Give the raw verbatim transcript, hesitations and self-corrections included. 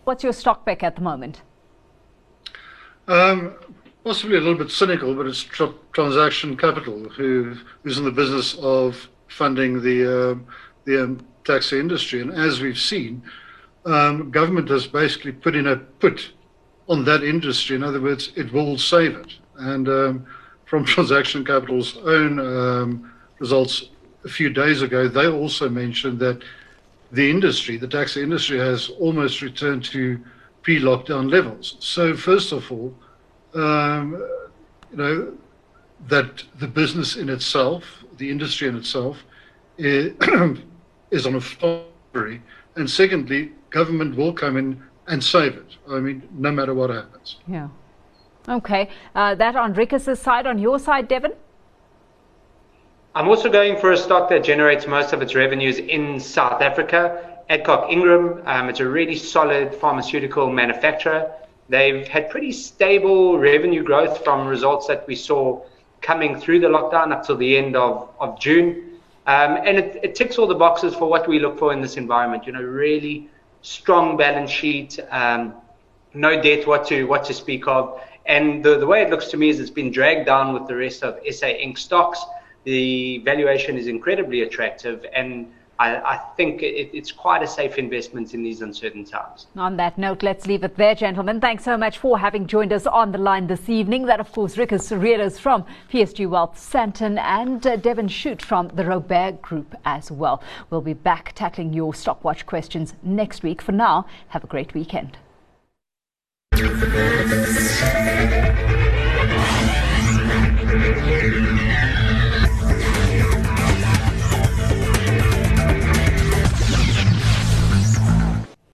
What's your stock pick at the moment? Um, possibly a little bit cynical, but it's Tr Transaction Capital, who who's in the business of funding the um, the um, taxi industry. And as we've seen, um, government has basically put in a put on that industry. In other words, it will save it. And um, from Transaction Capital's own um, results a few days ago, they also mentioned that the industry, the taxi industry, has almost returned to pre-lockdown levels. So first of all, um, you know, that the business in itself, the industry in itself, is, is on a recovery, and secondly, government will come in and save it. I mean, no matter what happens. Yeah. Okay. Uh, that on Ricus's side. On your side, Devin? I'm also going for a stock that generates most of its revenues in South Africa, Adcock Ingram. Um, it's a really solid pharmaceutical manufacturer. They've had pretty stable revenue growth from results that we saw coming through the lockdown up till the end of, of June. Um, and it, it ticks all the boxes for what we look for in this environment. You know, really strong balance sheet, um, no debt what to, what to speak of. And the, the way it looks to me is it's been dragged down with the rest of S A Inc stocks. The valuation is incredibly attractive, and I, I think it, it's quite a safe investment in these uncertain times. On that note, let's leave it there, gentlemen. Thanks so much for having joined us on the line this evening. That, of course, Ricus Surides from P S G Wealth, Sandton, and uh, Devin Shute from the Robert Group as well. We'll be back tackling your Stockwatch questions next week. For now, have a great weekend.